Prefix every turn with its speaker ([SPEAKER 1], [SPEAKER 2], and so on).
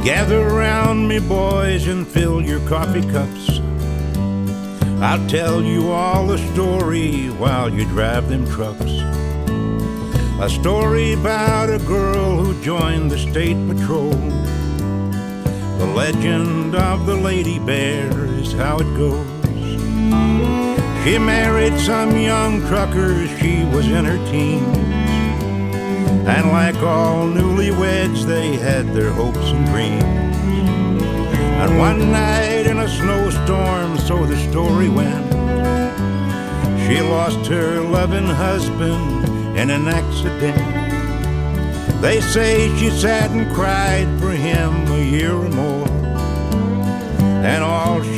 [SPEAKER 1] Gather round me, boys, and fill your coffee cups. I'll tell you all the story while you drive them trucks. A story about a girl who joined the state patrol. The legend of the Lady Bear is how it goes. She married some young truckers, she was in her teens. And like all newlyweds, they had their hopes and dreams. And one night in a snowstorm, so the story went, she lost her loving husband in an accident. They say she sat and cried for him a year or more, and all